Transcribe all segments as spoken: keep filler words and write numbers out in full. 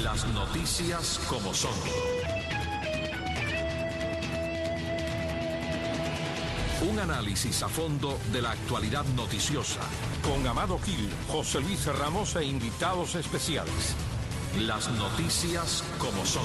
Las noticias como son. Un análisis a fondo de la actualidad noticiosa. Con Amado Gil, José Luis Ramos e invitados especiales. Las noticias como son.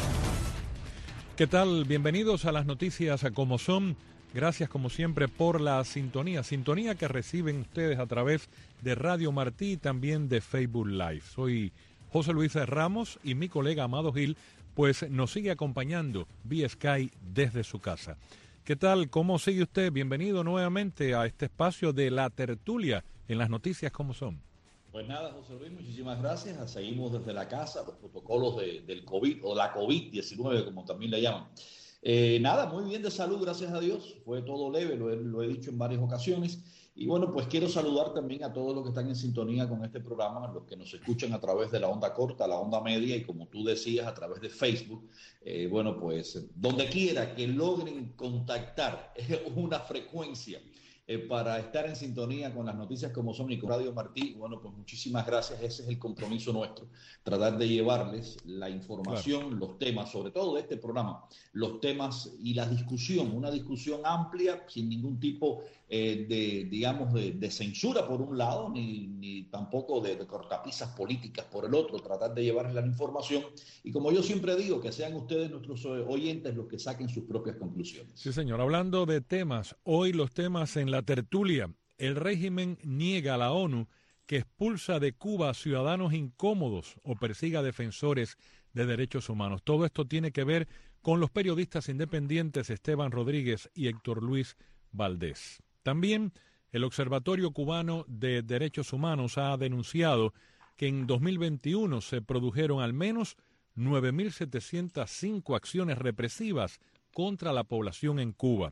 ¿Qué tal? Bienvenidos a las noticias como son. Gracias como siempre por la sintonía. Sintonía que reciben ustedes a través de Radio Martí y también de Facebook Live. Soy José Luis Ramos y mi colega Amado Gil pues nos sigue acompañando vía Sky desde su casa. ¿Qué tal? ¿Cómo sigue usted? Bienvenido nuevamente a este espacio de la tertulia en las noticias como son. Pues nada, José Luis, muchísimas gracias. Seguimos desde la casa, los protocolos de, del COVID o la COVID diecinueve, como también le llaman. Eh, nada, muy bien de salud, gracias a Dios. Fue todo leve, lo he, lo he dicho en varias ocasiones. Y bueno, pues quiero saludar también a todos los que están en sintonía con este programa, a los que nos escuchan a través de la onda corta, la onda media y como tú decías, a través de Facebook. Eh, bueno, pues donde quiera que logren contactar una frecuencia eh, para estar en sintonía con las noticias como son y con Radio Martí, bueno, pues muchísimas gracias. Ese es el compromiso nuestro, tratar de llevarles la información, claro, los temas, sobre todo de este programa, los temas y la discusión, una discusión amplia, sin ningún tipo Eh, de, digamos, de, de censura por un lado, ni, ni tampoco de, de cortapisas políticas por el otro, tratar de llevarles la información y como yo siempre digo, que sean ustedes nuestros oyentes los que saquen sus propias conclusiones. Sí, señor. Hablando de temas, hoy los temas en la tertulia. El régimen niega a la ONU que expulsa de Cuba a ciudadanos incómodos o persiga a defensores de derechos humanos. Todo esto tiene que ver con los periodistas independientes Esteban Rodríguez y Héctor Luis Valdés. También el Observatorio Cubano de Derechos Humanos ha denunciado que en dos mil veintiuno se produjeron al menos nueve mil setecientas cinco acciones represivas contra la población en Cuba.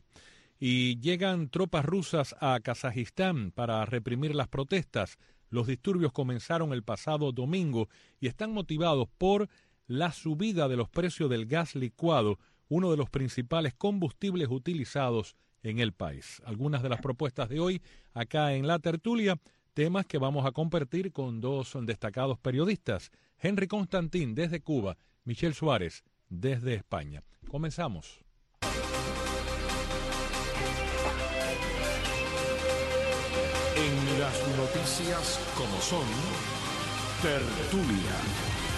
Y llegan tropas rusas a Kazajistán para reprimir las protestas. Los disturbios comenzaron el pasado domingo y están motivados por la subida de los precios del gas licuado, uno de los principales combustibles utilizados en el país. Algunas de las propuestas de hoy acá en la tertulia, temas que vamos a compartir con dos destacados periodistas, Henry Constantín desde Cuba, Michelle Suárez desde España. Comenzamos. En las noticias como son, tertulia.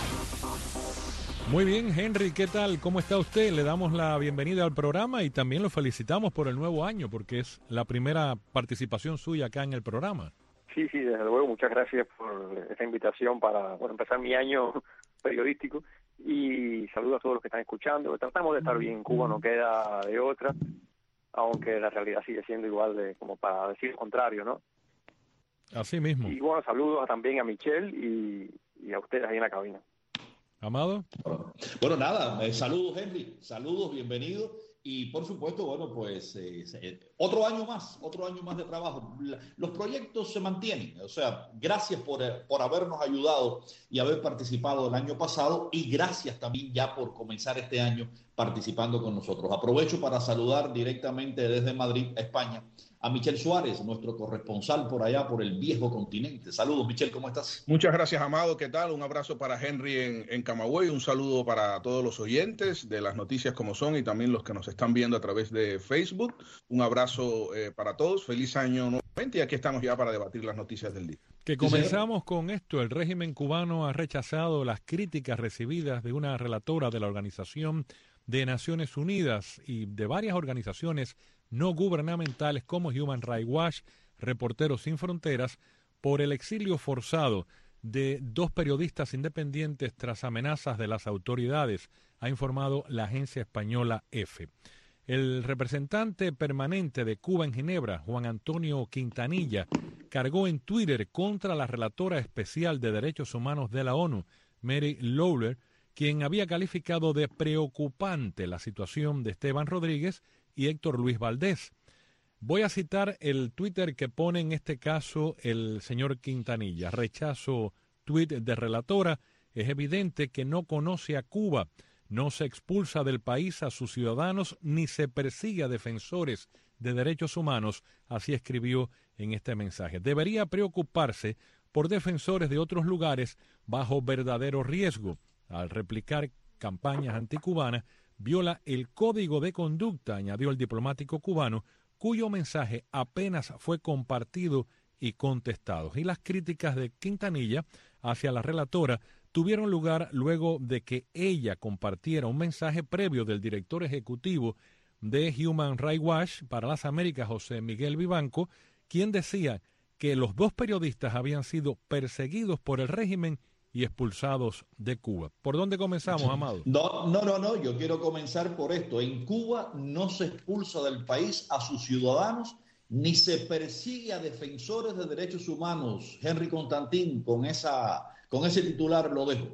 Muy bien, Henry, ¿qué tal? ¿Cómo está usted? Le damos la bienvenida al programa y también lo felicitamos por el nuevo año, porque es la primera participación suya acá en el programa. Sí, sí, desde luego, muchas gracias por esta invitación para bueno, empezar mi año periodístico y saludo a todos los que están escuchando. Tratamos de estar bien en Cuba, no queda de otra, aunque la realidad sigue siendo igual de como para decir lo contrario, ¿no? Así mismo. Y bueno, saludos a, también a Michelle y, y a ustedes ahí en la cabina. Amado. Bueno, nada, eh, saludos Henry, saludos, bienvenido y por supuesto, bueno, pues eh, eh, otro año más, otro año más de trabajo. La, los proyectos se mantienen, o sea, gracias por, eh, por habernos ayudado y haber participado el año pasado y gracias también ya por comenzar este año participando con nosotros. Aprovecho para saludar directamente desde Madrid, España, a Michelle Suárez, nuestro corresponsal por allá, por el viejo continente. Saludos, Michelle, ¿cómo estás? Muchas gracias, Amado. ¿Qué tal? Un abrazo para Henry en, en Camagüey, un saludo para todos los oyentes de las noticias como son y también los que nos están viendo a través de Facebook. Un abrazo eh, para todos. Feliz año nuevamente y aquí estamos ya para debatir las noticias del día. Que comenzamos con esto. El régimen cubano ha rechazado las críticas recibidas de una relatora de la Organización de Naciones Unidas y de varias organizaciones no gubernamentales como Human Rights Watch, Reporteros Sin Fronteras, por el exilio forzado de dos periodistas independientes tras amenazas de las autoridades, ha informado la agencia española EFE. El representante permanente de Cuba en Ginebra, Juan Antonio Quintanilla, cargó en Twitter contra la relatora especial de Derechos Humanos de la ONU, Mary Lawler, quien había calificado de preocupante la situación de Esteban Rodríguez y Héctor Luis Valdés. Voy a citar el Twitter que pone en este caso el señor Quintanilla. Rechazo tuit de relatora. Es evidente que no conoce a Cuba. No se expulsa del país a sus ciudadanos ni se persigue a defensores de derechos humanos. Así escribió en este mensaje. Debería preocuparse por defensores de otros lugares bajo verdadero riesgo. al replicar campañas anticubanas, viola el código de conducta, añadió el diplomático cubano, cuyo mensaje apenas fue compartido y contestado. Y las críticas de Quintanilla hacia la relatora tuvieron lugar luego de que ella compartiera un mensaje previo del director ejecutivo de Human Rights Watch para las Américas, José Miguel Vivanco, quien decía que los dos periodistas habían sido perseguidos por el régimen y expulsados de Cuba. ¿Por dónde comenzamos, Amado? No, no, no, no, yo quiero comenzar por esto. En Cuba no se expulsa del país a sus ciudadanos ni se persigue a defensores de derechos humanos. Henry Constantín, con esa, con ese titular lo dejo.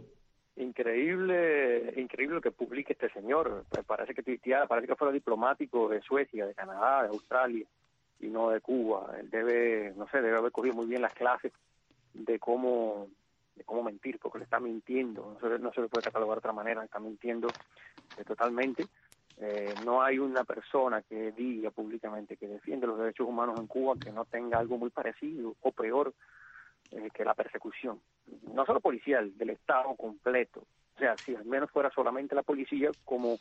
Increíble, increíble lo que publica este señor. Parece que tuiteara, parece que fuera diplomático de Suecia, de Canadá, de Australia y no de Cuba. Él debe, no sé, debe haber cogido muy bien las clases de cómo, de cómo mentir, porque le está mintiendo. No se, no se le puede catalogar de otra manera, está mintiendo eh, totalmente. Eh, no hay una persona que diga públicamente que defiende los derechos humanos en Cuba que no tenga algo muy parecido o peor eh, que la persecución, no solo policial, del Estado completo. O sea, si al menos fuera solamente la policía, como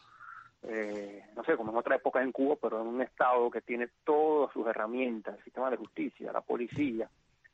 eh, no sé, como en otra época en Cuba, pero en un Estado que tiene todas sus herramientas, el sistema de justicia, la policía,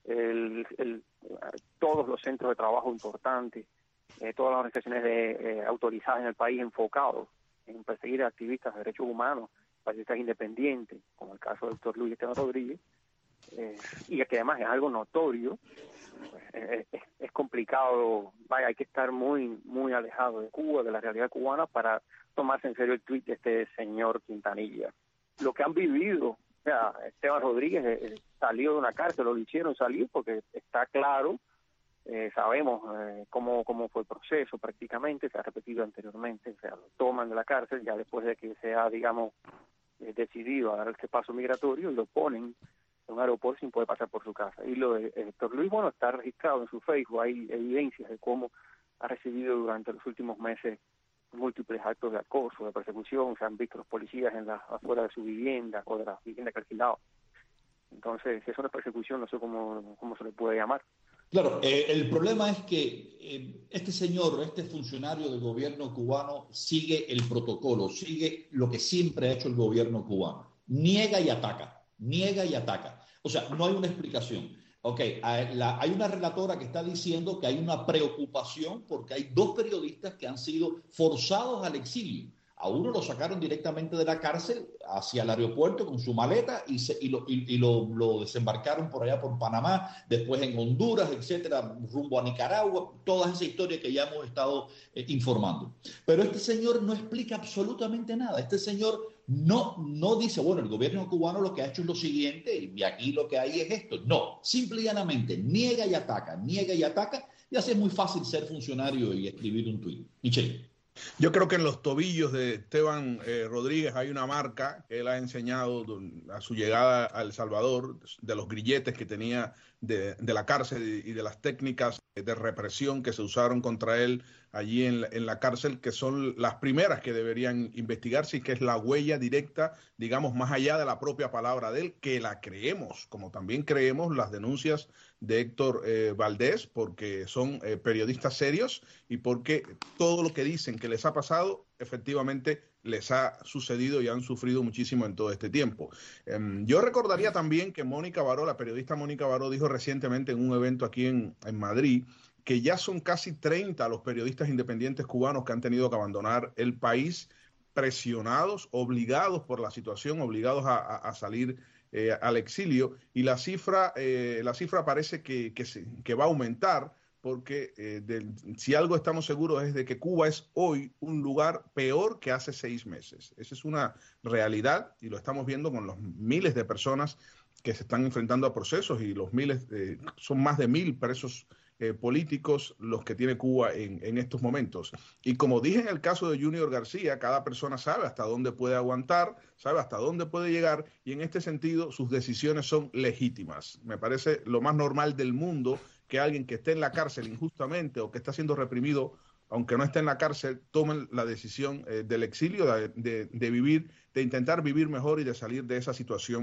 el, el, todos los centros de trabajo importantes, eh, todas las organizaciones de, eh, autorizadas en el país enfocados en perseguir a activistas de derechos humanos, periodistas independientes, como el caso del doctor Luis Esteban Rodríguez, eh, y que además es algo notorio, pues, es, es, es complicado, vaya, hay que estar muy muy alejado de Cuba, de la realidad cubana, para tomarse en serio el tuit de este señor Quintanilla. Lo que han vivido, o sea, Esteban Rodríguez eh, salió de una cárcel, lo hicieron salir porque está claro. Eh, sabemos eh, cómo, cómo fue el proceso prácticamente, se ha repetido anteriormente, o sea, lo toman de la cárcel ya después de que se ha, digamos, eh, decidido a dar este paso migratorio y lo ponen en un aeropuerto sin poder pasar por su casa. Y lo de Héctor Luis, bueno, está registrado en su Facebook, hay evidencias de cómo ha recibido durante los últimos meses múltiples actos de acoso, de persecución, se han visto los policías en la, afuera de su vivienda o de la vivienda que ha alquilado. Entonces, si es una persecución, no sé cómo, cómo se le puede llamar. Claro, eh, el problema es que eh, este señor, este funcionario del gobierno cubano sigue el protocolo, sigue lo que siempre ha hecho el gobierno cubano. Niega y ataca, niega y ataca. O sea, no hay una explicación. Ok, hay, la, hay una relatora que está diciendo que hay una preocupación porque hay dos periodistas que han sido forzados al exilio. A uno lo sacaron directamente de la cárcel hacia el aeropuerto con su maleta y, se, y, lo, y, y lo, lo desembarcaron por allá por Panamá, después en Honduras, etcétera, rumbo a Nicaragua, toda esa historia que ya hemos estado eh, informando. Pero este señor no explica absolutamente nada. Este señor no, no dice, bueno, el gobierno cubano lo que ha hecho es lo siguiente y aquí lo que hay es esto. No, simple y llanamente niega y ataca, niega y ataca, y así es muy fácil ser funcionario y escribir un tuit. Michelle. Yo creo que en los tobillos de Esteban eh, Rodríguez hay una marca que él ha enseñado a su llegada a El Salvador, de los grilletes que tenía de, de la cárcel y de las técnicas de represión que se usaron contra él allí en la, en la cárcel, que son las primeras que deberían investigarse y que es la huella directa, digamos, más allá de la propia palabra de él, que la creemos, como también creemos las denuncias de Héctor eh, Valdés, porque son eh, periodistas serios y porque todo lo que dicen que les ha pasado, efectivamente les ha sucedido y han sufrido muchísimo en todo este tiempo. Eh, yo recordaría también que Mónica Baró, la periodista Mónica Baró, dijo recientemente en un evento aquí en, en Madrid, que ya son casi treinta los periodistas independientes cubanos que han tenido que abandonar el país, presionados, obligados por la situación, obligados a, a, a salir eh, al exilio, y la cifra, eh, la cifra parece que, que, se, que va a aumentar, porque eh, de, si algo estamos seguros es de que Cuba es hoy un lugar peor que hace seis meses. Esa es una realidad y lo estamos viendo con los miles de personas que se están enfrentando a procesos y los miles, eh, son más de mil presos Eh, políticos los que tiene Cuba en, en estos momentos. Y como dije en el caso de Junior García, cada persona sabe hasta dónde puede aguantar, sabe hasta dónde puede llegar, y en este sentido sus decisiones son legítimas. Me parece lo más normal del mundo que alguien que esté en la cárcel injustamente o que está siendo reprimido, aunque no esté en la cárcel, tome la decisión eh, del exilio, de, de, de vivir, de intentar vivir mejor y de salir de esa situación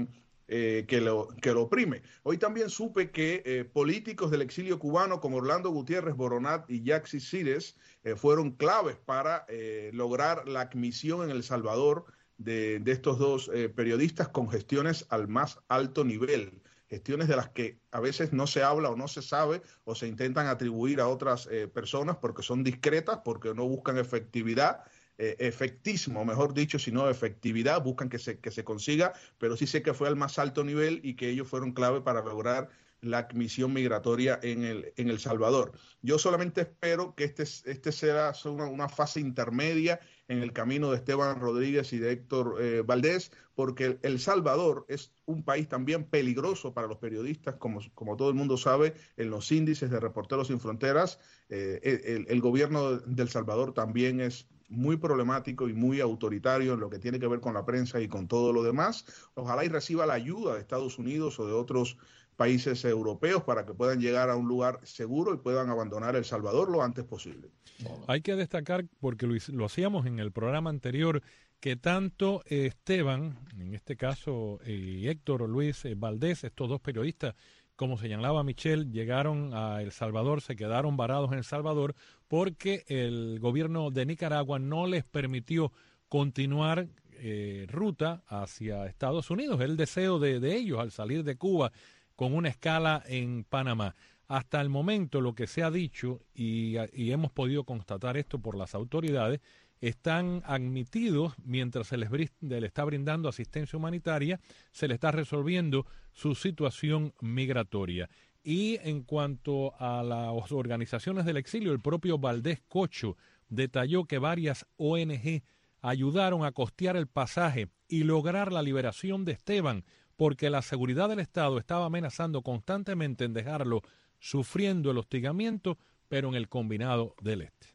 eh, que, lo, que lo oprime. Hoy también supe que eh, políticos del exilio cubano como Orlando Gutiérrez Boronat y Yaxi Cires eh, fueron claves para eh, lograr la admisión en El Salvador de, de estos dos eh, periodistas con gestiones al más alto nivel. Gestiones de las que a veces no se habla o no se sabe o se intentan atribuir a otras eh, personas porque son discretas, porque no buscan efectividad, eh, efectismo, mejor dicho, sino efectividad, buscan que se, que se consiga, pero sí sé que fue al más alto nivel y que ellos fueron clave para lograr la admisión migratoria en el, en El Salvador. Yo solamente espero que este, este sea una, una fase intermedia en el camino de Esteban Rodríguez y de Héctor eh, Valdés, porque el, El Salvador es un país también peligroso para los periodistas, como, como todo el mundo sabe, en los índices de Reporteros Sin Fronteras, eh, el, el gobierno de El Salvador también es muy problemático y muy autoritario en lo que tiene que ver con la prensa y con todo lo demás. Ojalá y reciba la ayuda de Estados Unidos o de otros países europeos para que puedan llegar a un lugar seguro y puedan abandonar El Salvador lo antes posible. Hay que destacar, porque lo, lo hacíamos en el programa anterior, que tanto eh, Esteban, en este caso eh, Héctor Luis eh, Valdés, estos dos periodistas, como señalaba Michelle, llegaron a El Salvador, se quedaron varados en El Salvador porque el gobierno de Nicaragua no les permitió continuar eh, ruta hacia Estados Unidos. El deseo de, de ellos al salir de Cuba con una escala en Panamá. Hasta el momento lo que se ha dicho, y, y hemos podido constatar esto por las autoridades, están admitidos mientras se les, brinda, les está brindando asistencia humanitaria, se les está resolviendo su situación migratoria. Y en cuanto a las organizaciones del exilio, el propio Valdés Cocho detalló que varias O N G ayudaron a costear el pasaje y lograr la liberación de Esteban, porque la seguridad del Estado estaba amenazando constantemente en dejarlo sufriendo el hostigamiento, pero en el Combinado del Este.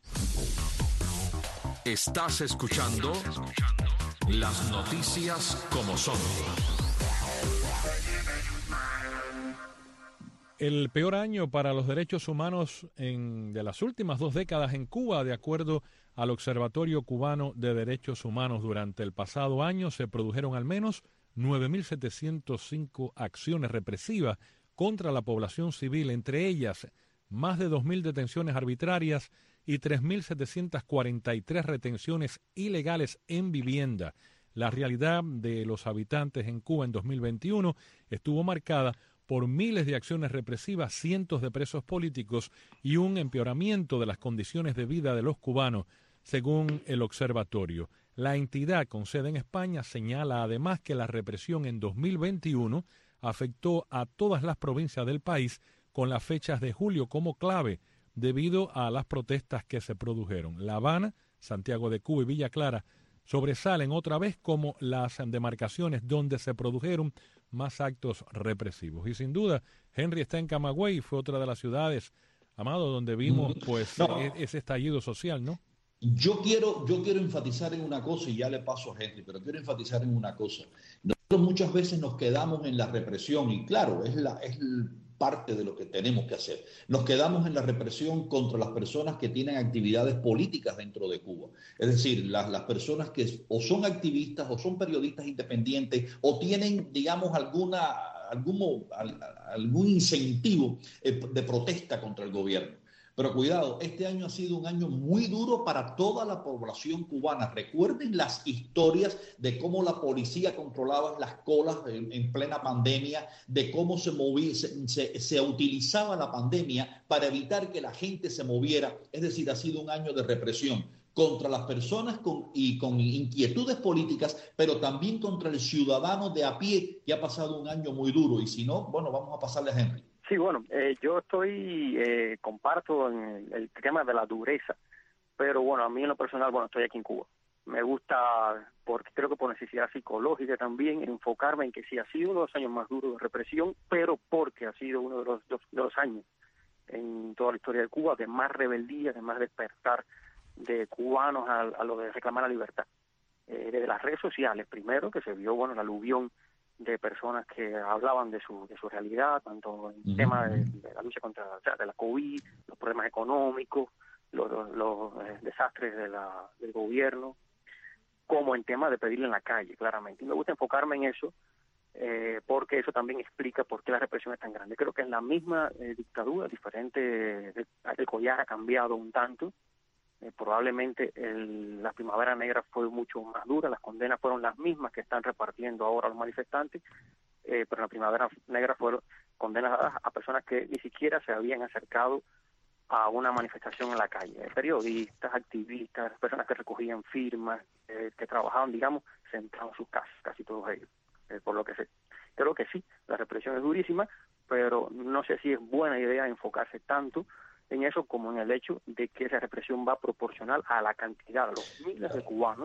Estás escuchando las noticias como son. El peor año para los derechos humanos en, de las últimas dos décadas en Cuba, de acuerdo al Observatorio Cubano de Derechos Humanos. Durante el pasado año se produjeron al menos nueve mil setecientas cinco acciones represivas contra la población civil, entre ellas más de dos mil detenciones arbitrarias y tres mil setecientas cuarenta y tres retenciones ilegales en vivienda. La realidad de los habitantes en Cuba en dos mil veintiuno estuvo marcada por miles de acciones represivas, cientos de presos políticos y un empeoramiento de las condiciones de vida de los cubanos, según el observatorio. La entidad con sede en España señala además que la represión en dos mil veintiuno afectó a todas las provincias del país, con las fechas de julio como clave debido a las protestas que se produjeron. La Habana, Santiago de Cuba y Villa Clara sobresalen otra vez como las demarcaciones donde se produjeron más actos represivos. Y sin duda, Henry está en Camagüey, fue otra de las ciudades, Amado, donde vimos pues no. ese estallido social, ¿no? Yo quiero, yo quiero enfatizar en una cosa, y ya le paso a Henry, pero quiero enfatizar en una cosa. Nosotros muchas veces nos quedamos en la represión, y claro, es la, es parte de lo que tenemos que hacer. Nos quedamos en la represión contra las personas que tienen actividades políticas dentro de Cuba. Es decir, las, las personas que o son activistas o son periodistas independientes o tienen, digamos, alguna, algún, algún incentivo de protesta contra el gobierno. Pero cuidado, este año ha sido un año muy duro para toda la población cubana. Recuerden las historias de cómo la policía controlaba las colas en, en plena pandemia, de cómo se, movía, se, se, se utilizaba la pandemia para evitar que la gente se moviera. Es decir, ha sido un año de represión contra las personas con, y con inquietudes políticas, pero también contra el ciudadano de a pie, que ha pasado un año muy duro. Y si no, bueno, vamos a pasarle a Henry. Sí, bueno, eh, yo estoy, eh, comparto en el, el tema de la dureza, pero bueno, a mí en lo personal, bueno, estoy aquí en Cuba. Me gusta, porque creo que por necesidad psicológica también, enfocarme en que sí ha sido uno de los años más duros de represión, pero porque ha sido uno de los, de los años en toda la historia de Cuba de más rebeldía, de más despertar de cubanos a, a lo de reclamar la libertad. Eh, desde las redes sociales, primero, que se vio, bueno, la aluvión de personas que hablaban de su de su realidad, tanto en el uh-huh. tema de, de la lucha contra o sea, de la COVID, los problemas económicos, los, los, los eh, desastres de la, del gobierno, como en tema de pedirle en la calle, claramente. Y me gusta enfocarme en eso eh, porque eso también explica por qué la represión es tan grande. Creo que en la misma eh, dictadura, diferente, el collar ha cambiado un tanto. Eh, probablemente el, la Primavera Negra fue mucho más dura, las condenas fueron las mismas que están repartiendo ahora los manifestantes, eh, pero en la Primavera Negra fueron condenas a, a personas que ni siquiera se habían acercado a una manifestación en la calle, periodistas, activistas, personas que recogían firmas, eh, que trabajaban, digamos, sentados en sus casas, casi todos ellos, eh, por lo que sé. Creo que sí, la represión es durísima, pero no sé si es buena idea enfocarse tanto en eso como en el hecho de que esa represión va proporcional a la cantidad de los miles de cubanos,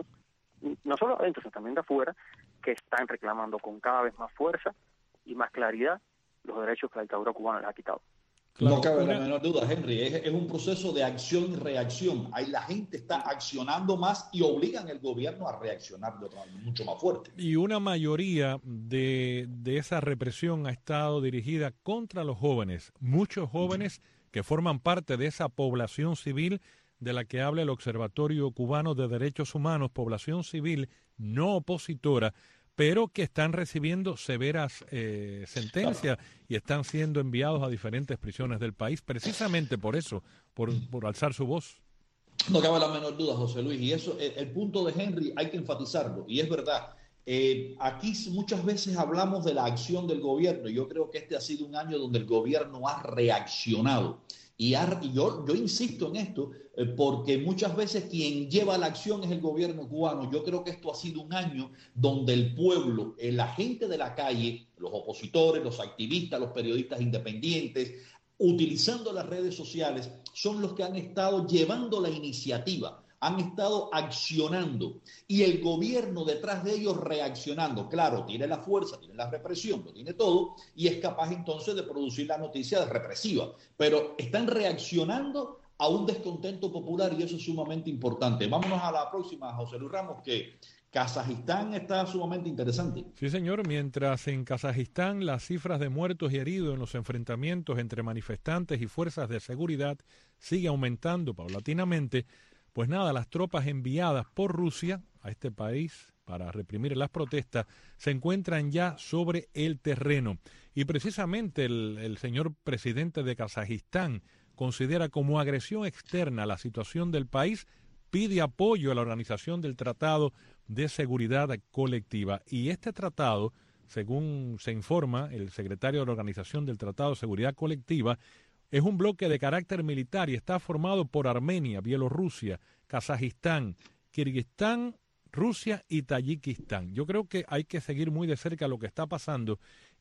no solo adentro, sino también de afuera, que están reclamando con cada vez más fuerza y más claridad los derechos que la dictadura cubana les ha quitado. Claro, no cabe una... la menor duda, Henry, es, es un proceso de acción y reacción. Ahí la gente está accionando más y obligan al gobierno a reaccionar de otra, mucho más fuerte. Y una mayoría de, de esa represión ha estado dirigida contra los jóvenes. Muchos jóvenes que forman parte de esa población civil de la que habla el Observatorio Cubano de Derechos Humanos, población civil no opositora, pero que están recibiendo severas eh, sentencias claro. y están siendo enviados a diferentes prisiones del país, precisamente por eso, por, por alzar su voz. No cabe la menor duda, José Luis, y eso, el, el punto de Henry hay que enfatizarlo, y es verdad. Eh, aquí muchas veces hablamos de la acción del gobierno, y yo creo que este ha sido un año donde el gobierno ha reaccionado. Y, ha, y yo, yo insisto en esto, eh, porque muchas veces quien lleva la acción es el gobierno cubano. Yo creo que esto ha sido un año donde el pueblo, eh, la gente de la calle, los opositores, los activistas, los periodistas independientes, utilizando las redes sociales, son los que han estado llevando la iniciativa, han estado accionando y el gobierno detrás de ellos reaccionando. Claro, tiene la fuerza, tiene la represión, lo tiene todo y es capaz entonces de producir la noticia represiva. Pero están reaccionando a un descontento popular y eso es sumamente importante. Vámonos a la próxima, José Luis Ramos, que Kazajistán está sumamente interesante. Sí, señor. Mientras en Kazajistán las cifras de muertos y heridos en los enfrentamientos entre manifestantes y fuerzas de seguridad sigue aumentando paulatinamente, pues nada, las tropas enviadas por Rusia a este país para reprimir las protestas se encuentran ya sobre el terreno. Y precisamente el, el señor presidente de Kazajistán considera como agresión externa la situación del país, pide apoyo a la organización del Tratado de Seguridad Colectiva. Y este tratado, según se informa el secretario de la Organización del Tratado de Seguridad Colectiva, es un bloque de carácter militar y está formado por Armenia, Bielorrusia, Kazajistán, Kirguistán, Rusia y Tayikistán. Yo creo que hay que seguir muy de cerca lo que está pasando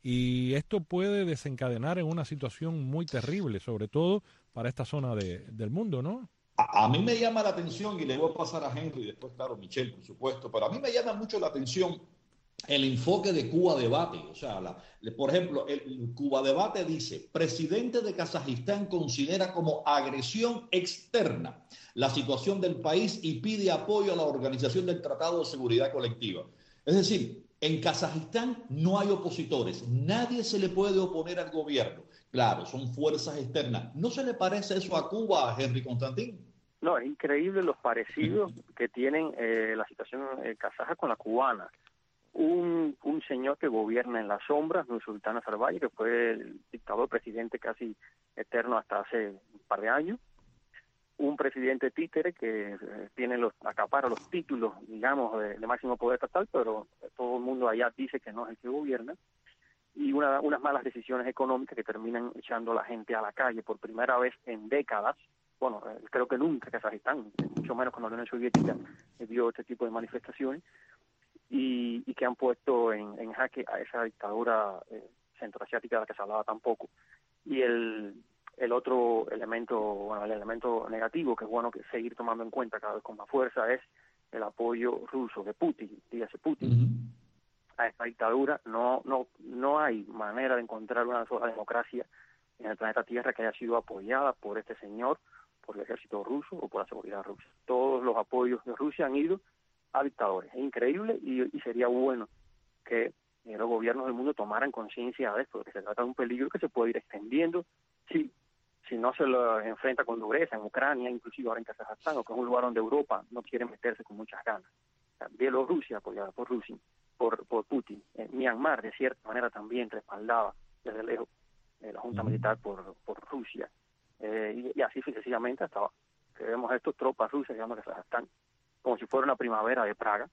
y esto puede desencadenar en una situación muy terrible, sobre todo para esta zona de, del mundo, ¿no? A, a mí me llama la atención, y le voy a pasar a Henry y después, claro, Michelle, por supuesto, pero a mí me llama mucho la atención el enfoque de Cuba Debate. O sea, la, por ejemplo, el, el Cuba Debate dice, presidente de Kazajistán considera como agresión externa la situación del país y pide apoyo a la organización del Tratado de Seguridad Colectiva. Es decir, en Kazajistán no hay opositores, nadie se le puede oponer al gobierno. Claro, son fuerzas externas. ¿No se le parece eso a Cuba, Henry Constantín? No, es increíble los parecidos que tienen eh, la situación eh, kazaja con la cubana. Un, un señor que gobierna en las sombras, Nursultán Nazarbayev, que fue el dictador presidente casi eterno hasta hace un par de años. Un presidente títere que eh, tiene los acapara los títulos, digamos, de, de máximo poder estatal, pero todo el mundo allá dice que no es el que gobierna. Y una, unas malas decisiones económicas que terminan echando a la gente a la calle por primera vez en décadas. Bueno, eh, creo que nunca Kazajistán, mucho menos cuando la Unión Soviética vio este tipo de manifestaciones. Y, y que han puesto en, en jaque a esa dictadura eh, centroasiática de la que se hablaba tan poco. Y el, el otro elemento, bueno, el elemento negativo que es bueno que seguir tomando en cuenta cada vez con más fuerza es el apoyo ruso de Putin, dígase Putin, uh-huh. a esta dictadura. No, no, no hay manera de encontrar una sola democracia en el planeta Tierra que haya sido apoyada por este señor, por el ejército ruso o por la seguridad rusa. Todos los apoyos de Rusia han ido a dictadores. Es increíble y, y sería bueno que eh, los gobiernos del mundo tomaran conciencia de esto, de que se trata de un peligro que se puede ir extendiendo si, si no se lo enfrenta con dureza en Ucrania, inclusive ahora en Kazajstán, o que es un lugar donde Europa no quiere meterse con muchas ganas. O sea, Bielorrusia apoyada por Rusia por, por Putin. Eh, Myanmar, de cierta manera, también respaldaba desde lejos eh, la junta militar por, por Rusia. Eh, y, y así sucesivamente hasta que vemos a estos tropas rusas llegando a Kazajstán como si fuera una primavera de Praga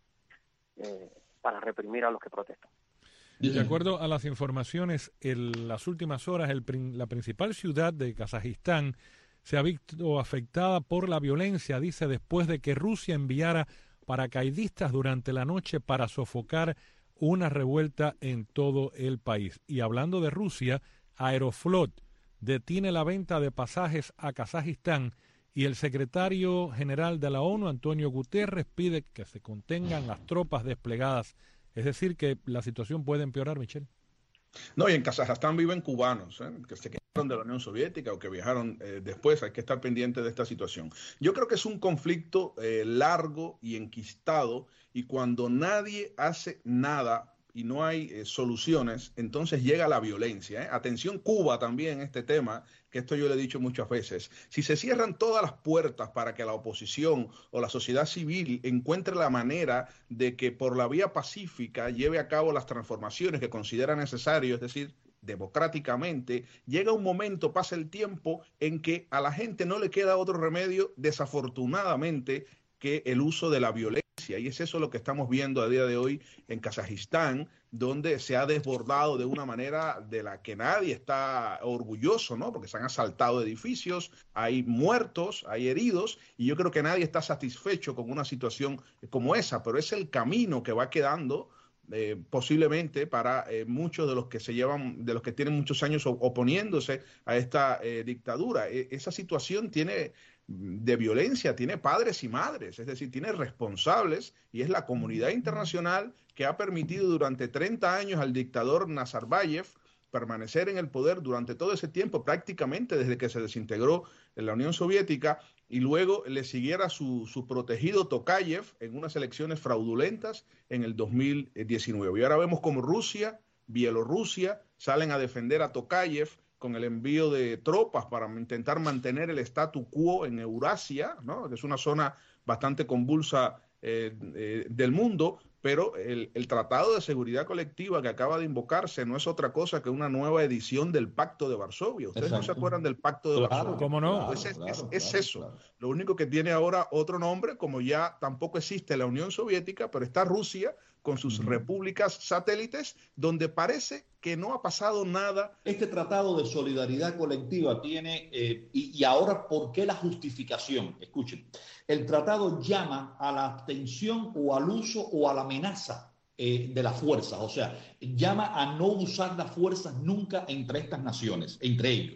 eh, para reprimir a los que protestan. De acuerdo a las informaciones, en las últimas horas el, la principal ciudad de Kazajistán se ha visto afectada por la violencia, dice, después de que Rusia enviara paracaidistas durante la noche para sofocar una revuelta en todo el país. Y hablando de Rusia, Aeroflot detiene la venta de pasajes a Kazajistán y el secretario general de la ONU, Antonio Guterres, pide que se contengan las tropas desplegadas. Es decir, que la situación puede empeorar, Michel. No, y en Kazajstán viven cubanos, ¿eh? que se quedaron de la Unión Soviética o que viajaron eh, después. Hay que estar pendiente de esta situación. Yo creo que es un conflicto eh, largo y enquistado, y cuando nadie hace nada y no hay eh, soluciones, entonces llega la violencia. ¿eh? Atención Cuba también, este tema, que esto yo le he dicho muchas veces. Si se cierran todas las puertas para que la oposición o la sociedad civil encuentre la manera de que por la vía pacífica lleve a cabo las transformaciones que considera necesario, es decir, democráticamente, llega un momento, pasa el tiempo, en que a la gente no le queda otro remedio, desafortunadamente, que el uso de la violencia. Y es eso lo que estamos viendo a día de hoy en Kazajistán, donde se ha desbordado de una manera de la que nadie está orgulloso, ¿no? Porque se han asaltado edificios, hay muertos, hay heridos, y yo creo que nadie está satisfecho con una situación como esa, pero es el camino que va quedando eh, posiblemente para eh, muchos de los que se llevan, de los que tienen muchos años oponiéndose a esta eh, dictadura. E- esa situación tiene de violencia, tiene padres y madres, es decir, tiene responsables, y es la comunidad internacional que ha permitido durante treinta años al dictador Nazarbayev permanecer en el poder durante todo ese tiempo, prácticamente desde que se desintegró en la Unión Soviética, y luego le siguiera su, su protegido Tokayev en unas elecciones fraudulentas en el dos mil diecinueve. Y ahora vemos como Rusia, Bielorrusia salen a defender a Tokayev con el envío de tropas para intentar mantener el statu quo en Eurasia, ¿no? Que es una zona bastante convulsa eh, eh, del mundo, pero el, el Tratado de Seguridad Colectiva que acaba de invocarse no es otra cosa que una nueva edición del Pacto de Varsovia. ¿Ustedes Exacto. no se acuerdan del Pacto de claro, Varsovia? ¿Cómo no? Claro, pues es, claro, es, claro, es eso. Claro. Lo único que tiene ahora otro nombre, como ya tampoco existe la Unión Soviética, pero está Rusia con sus uh-huh. repúblicas satélites, donde parece que no ha pasado nada. Este tratado de solidaridad colectiva tiene, eh, y, y ahora, ¿por qué la justificación? Escuchen, el tratado llama a la abstención o al uso o a la amenaza eh, de las fuerzas, o sea, llama a no usar las fuerzas nunca entre estas naciones, entre ellos.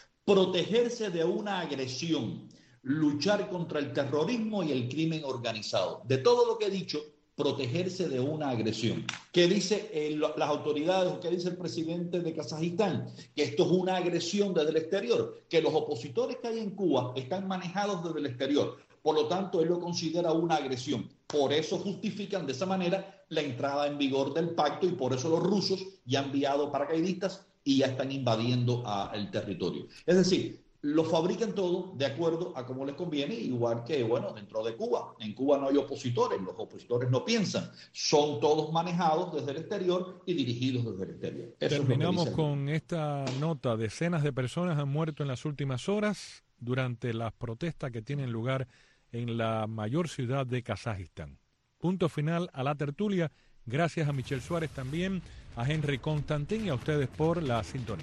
Protegerse de una agresión, luchar contra el terrorismo y el crimen organizado. De todo lo que he dicho, protegerse de una agresión. ¿Qué dice eh, las autoridades o qué dice el presidente de Kazajistán? Que esto es una agresión desde el exterior, que los opositores que hay en Cuba están manejados desde el exterior. Por lo tanto, él lo considera una agresión. Por eso justifican de esa manera la entrada en vigor del pacto, y por eso los rusos ya han enviado paracaidistas y ya están invadiendo a, el territorio. Es decir, lo fabrican todo de acuerdo a cómo les conviene, igual que, bueno, dentro de Cuba. En Cuba no hay opositores, los opositores no piensan. Son todos manejados desde el exterior y dirigidos desde el exterior. Eso Terminamos con esta nota. Decenas de personas han muerto en las últimas horas durante las protestas que tienen lugar en la mayor ciudad de Kazajistán. Punto final a la tertulia. Gracias a Michel Suárez también, a Henry Constantin y a ustedes por la sintonía.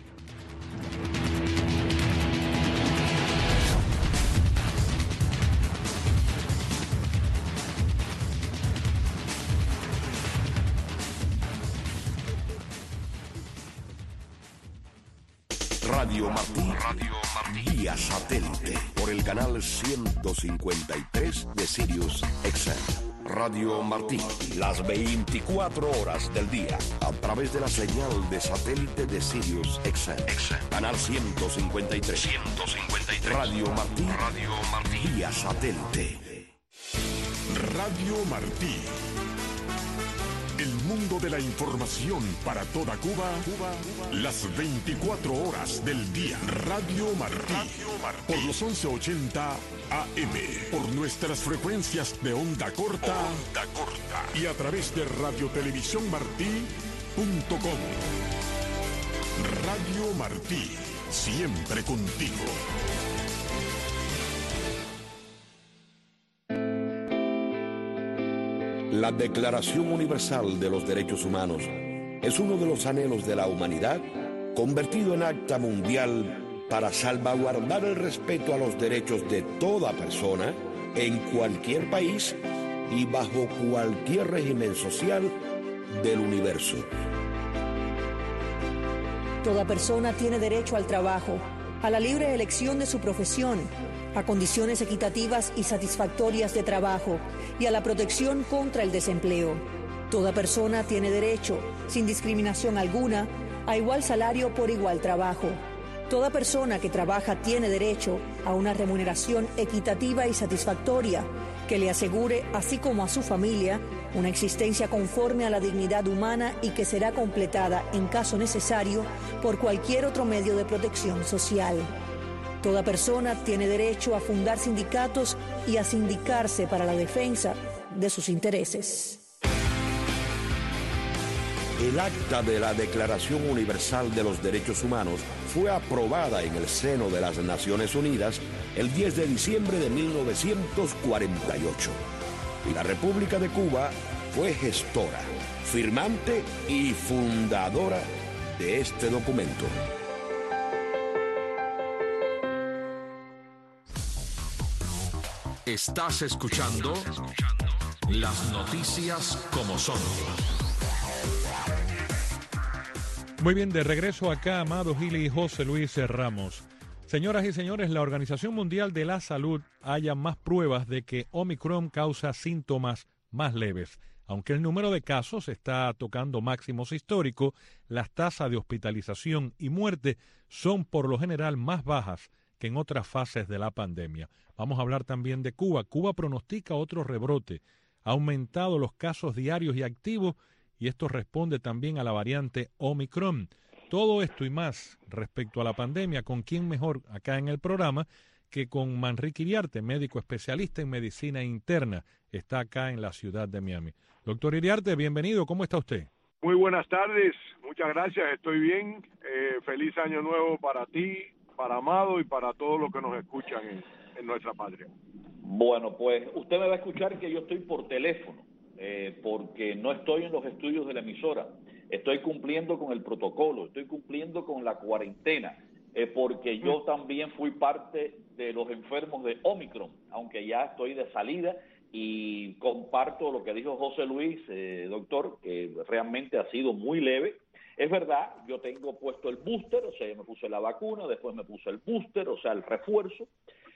Radio Martí, Radio Martí, vía satélite, por el canal ciento cincuenta y tres de Sirius X M. Radio Martí, las veinticuatro horas del día, a través de la señal de satélite de Sirius X M. Canal ciento cincuenta y tres. ciento cincuenta y tres. Radio Martí, Radio Martí, vía satélite. Radio Martí. El mundo mundo de la información para toda Cuba, Cuba, las veinticuatro horas del día. Radio Martí, Radio Martí. Por los once ochenta A M, por nuestras frecuencias de onda corta, onda corta y a través de radiotelevisión martí punto com. Radio Martí, siempre contigo. La Declaración Universal de los Derechos Humanos es uno de los anhelos de la humanidad convertido en acta mundial para salvaguardar el respeto a los derechos de toda persona en cualquier país y bajo cualquier régimen social del universo. Toda persona tiene derecho al trabajo, a la libre elección de su profesión, a condiciones equitativas y satisfactorias de trabajo y a la protección contra el desempleo. Toda persona tiene derecho, sin discriminación alguna, a igual salario por igual trabajo. Toda persona que trabaja tiene derecho a una remuneración equitativa y satisfactoria que le asegure, así como a su familia, una existencia conforme a la dignidad humana y que será completada, en caso necesario, por cualquier otro medio de protección social. Toda persona tiene derecho a fundar sindicatos y a sindicarse para la defensa de sus intereses. El acta de la Declaración Universal de los Derechos Humanos fue aprobada en el seno de las Naciones Unidas el diez de diciembre de mil novecientos cuarenta y ocho. Y la República de Cuba fue gestora, firmante y fundadora de este documento. Estás escuchando las noticias como son. Muy bien, de regreso acá, Amado Gil y José Luis Ramos. Señoras y señores, la Organización Mundial de la Salud halla más pruebas de que Omicron causa síntomas más leves. Aunque el número de casos está tocando máximos históricos, las tasas de hospitalización y muerte son por lo general más bajas que en otras fases de la pandemia. Vamos a hablar también de Cuba. Cuba pronostica otro rebrote. Ha aumentado los casos diarios y activos y esto responde también a la variante Omicron. Todo esto y más respecto a la pandemia, ¿con quién mejor acá en el programa que con Manrique Iriarte, médico especialista en medicina interna? Está acá en la ciudad de Miami. Doctor Iriarte, bienvenido. ¿Cómo está usted? Muy buenas tardes. Muchas gracias. Estoy bien. Eh, feliz año nuevo para ti, para Amado y para todos los que nos escuchan en, en nuestra patria. Bueno, pues usted me va a escuchar que yo estoy por teléfono, eh, porque no estoy en los estudios de la emisora. Estoy cumpliendo con el protocolo, estoy cumpliendo con la cuarentena, eh, porque yo también fui parte de los enfermos de Omicron, aunque ya estoy de salida y comparto lo que dijo José Luis, eh, doctor, que realmente ha sido muy leve. Es verdad, yo tengo puesto el booster, o sea, yo me puse la vacuna, después me puse el booster, o sea, el refuerzo,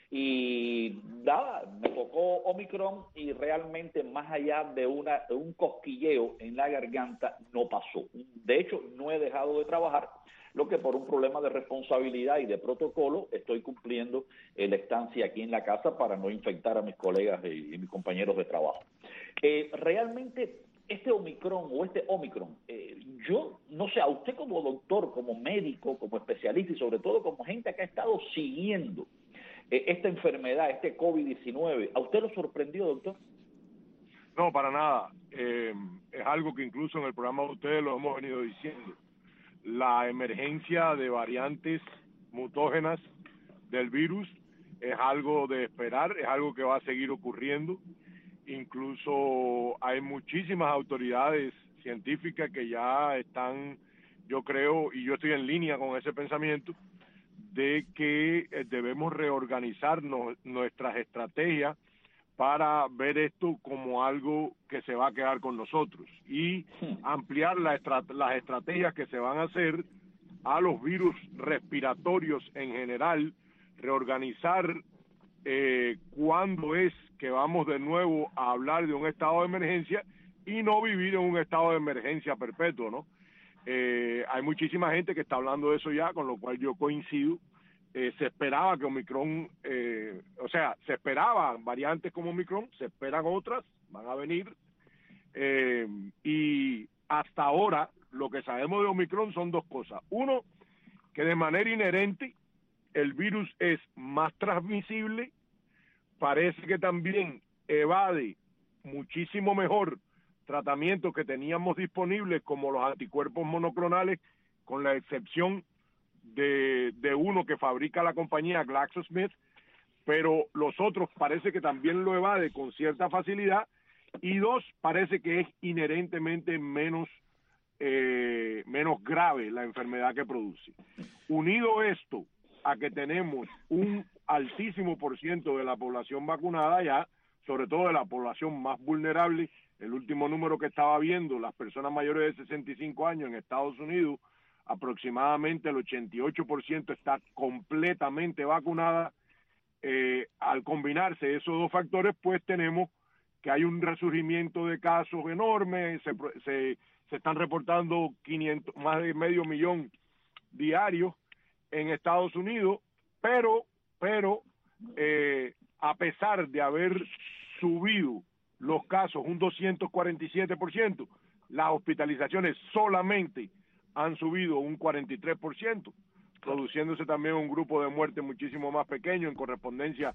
y nada, me tocó Omicron y realmente más allá de, una, de un cosquilleo en la garganta no pasó. De hecho, no he dejado de trabajar, lo que por un problema de responsabilidad y de protocolo estoy cumpliendo eh, la estancia aquí en la casa para no infectar a mis colegas y, y mis compañeros de trabajo. Eh, realmente este Omicron o este Omicron, eh, yo no sé, a usted como doctor, como médico, como especialista y sobre todo como gente que ha estado siguiendo eh, esta enfermedad, este COVID diecinueve, ¿a usted lo sorprendió, doctor? No, para nada. Eh, es algo que incluso en el programa de ustedes lo hemos venido diciendo. La emergencia de variantes mutógenas del virus es algo de esperar, es algo que va a seguir ocurriendo. Incluso hay muchísimas autoridades científicas que ya están, yo creo, y yo estoy en línea con ese pensamiento, de que debemos reorganizar no, nuestras estrategias para ver esto como algo que se va a quedar con nosotros y ampliar la estra- las estrategias que se van a hacer a los virus respiratorios en general, reorganizar eh, cuándo es que vamos de nuevo a hablar de un estado de emergencia y no vivir en un estado de emergencia perpetuo, ¿no? Eh, hay muchísima gente que está hablando de eso ya, con lo cual yo coincido. Eh, se esperaba que Omicron, eh, o sea, se esperaban variantes como Omicron, se esperan otras, van a venir, eh, y hasta ahora lo que sabemos de Omicron son dos cosas. Uno, que de manera inherente el virus es más transmisible, parece que también evade muchísimo mejor tratamientos que teníamos disponibles como los anticuerpos monoclonales, con la excepción de, de uno que fabrica la compañía GlaxoSmith, pero los otros parece que también lo evade con cierta facilidad, y dos, parece que es inherentemente menos eh, menos grave la enfermedad que produce. Unido esto a que tenemos un altísimo por ciento de la población vacunada ya, sobre todo de la población más vulnerable, el último número que estaba viendo, las personas mayores de sesenta y cinco años en Estados Unidos, aproximadamente el ochenta y ocho por ciento está completamente vacunada. Eh, al combinarse esos dos factores, pues tenemos que hay un resurgimiento de casos enormes, se, se, se están reportando quinientos, más de medio millón diarios en Estados Unidos, pero, pero eh, a pesar de haber subido los casos un doscientos cuarenta y siete por ciento, las hospitalizaciones solamente han subido un cuarenta y tres por ciento, produciéndose también un grupo de muerte muchísimo más pequeño en correspondencia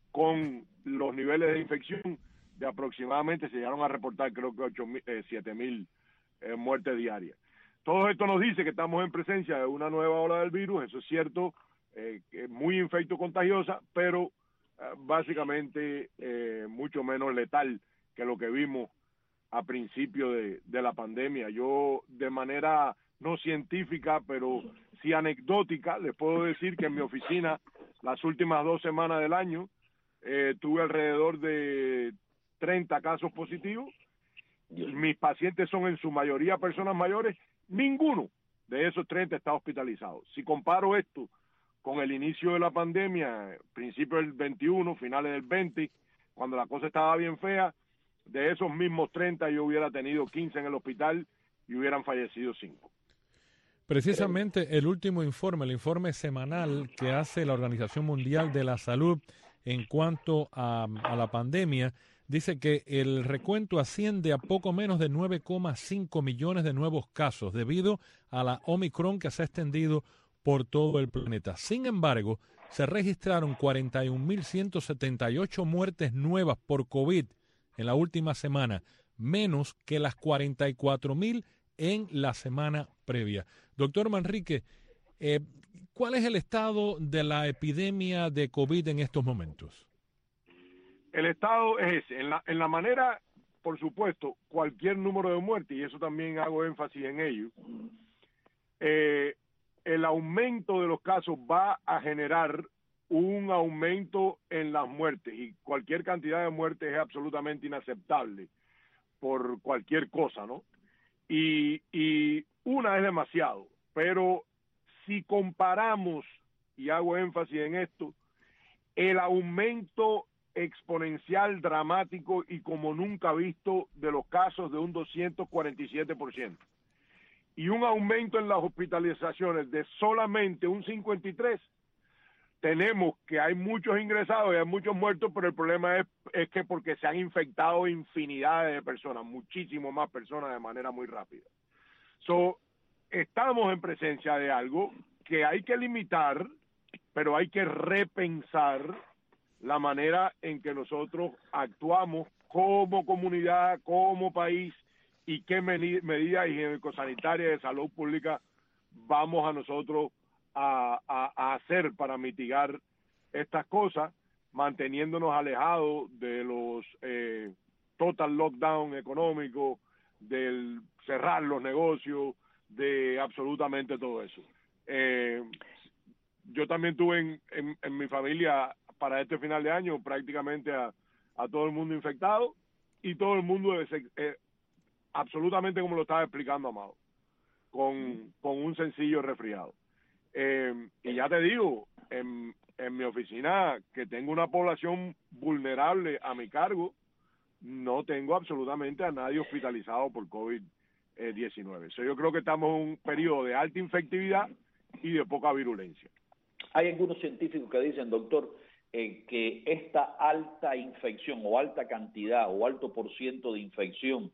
con los niveles de infección de aproximadamente, se llegaron a reportar creo que ocho, eh, siete mil eh, muertes diarias. Todo esto nos dice que estamos en presencia de una nueva ola del virus, eso es cierto, eh, que es muy infecto contagiosa, pero eh, básicamente eh, mucho menos letal que lo que vimos a principio de, de la pandemia. Yo, de manera no científica, pero sí anecdótica, les puedo decir que en mi oficina, las últimas dos semanas del año, eh, tuve alrededor de treinta casos positivos. Mis pacientes son en su mayoría personas mayores, ninguno de esos treinta está hospitalizado. Si comparo esto con el inicio de la pandemia, principio del veintiuno, finales del veinte, cuando la cosa estaba bien fea, de esos mismos treinta yo hubiera tenido quince en el hospital y hubieran fallecido cinco. Precisamente el último informe, el informe semanal que hace la Organización Mundial de la Salud en cuanto a, a la pandemia, dice que el recuento asciende a poco menos de nueve coma cinco millones de nuevos casos debido a la Omicron que se ha extendido por todo el planeta. Sin embargo, se registraron cuarenta y un mil ciento setenta y ocho muertes nuevas por COVID en la última semana, menos que las cuarenta y cuatro mil en la semana previa. Doctor Manrique, eh, ¿cuál es el estado de la epidemia de COVID en estos momentos? El estado es ese. En la, en la manera, por supuesto, cualquier número de muertes, y eso también hago énfasis en ello, eh, el aumento de los casos va a generar un aumento en las muertes, y cualquier cantidad de muertes es absolutamente inaceptable por cualquier cosa, ¿no? Y, y una es demasiado, pero si comparamos, y hago énfasis en esto, el aumento exponencial, dramático y como nunca visto de los casos de un doscientos cuarenta y siete por ciento, y un aumento en las hospitalizaciones de solamente un cincuenta y tres por ciento, tenemos que hay muchos ingresados y hay muchos muertos, pero el problema es, es que porque se han infectado infinidades de personas, muchísimo más personas de manera muy rápida. So, estamos en presencia de algo que hay que limitar, pero hay que repensar la manera en que nosotros actuamos como comunidad, como país, y qué medidas higiénico-sanitarias de salud pública vamos a nosotros A, a, a hacer para mitigar estas cosas, manteniéndonos alejados de los eh, total lockdown económicos, del cerrar los negocios, de absolutamente todo eso. Eh, yo también tuve en, en, en mi familia para este final de año prácticamente a, a todo el mundo infectado, y todo el mundo es, eh, absolutamente como lo estaba explicando Amado, con, con un sencillo resfriado. Eh, y ya te digo, en, en mi oficina, que tengo una población vulnerable a mi cargo, no tengo absolutamente a nadie hospitalizado por COVID diecinueve. So, yo creo que estamos en un periodo de alta infectividad y de poca virulencia. Hay algunos científicos que dicen, doctor, eh, que esta alta infección o alta cantidad o alto por ciento de infección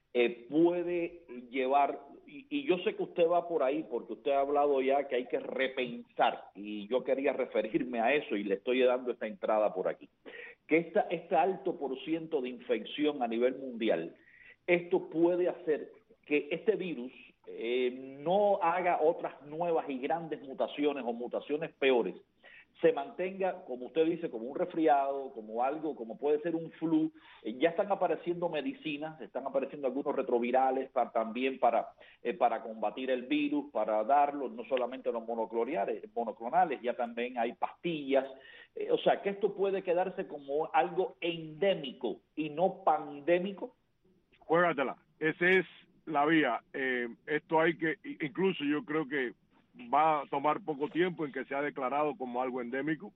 eh, puede llevar, y, y yo sé que usted va por ahí, porque usted ha hablado ya que hay que repensar, y yo quería referirme a eso, y le estoy dando esta entrada por aquí, que esta, este alto por ciento de infección a nivel mundial, esto puede hacer que este virus eh, no haga otras nuevas y grandes mutaciones o mutaciones peores, se mantenga, como usted dice, como un resfriado, como algo, como puede ser un flu. Eh, ya están apareciendo medicinas, están apareciendo algunos retrovirales para, también para, eh, para combatir el virus, para darlo, no solamente los monoclonales, monoclonales, ya también hay pastillas. Eh, o sea, que esto puede quedarse como algo endémico y no pandémico. Juégatela, esa es la vía. Eh, esto hay que, incluso yo creo que va a tomar poco tiempo en que sea declarado como algo endémico,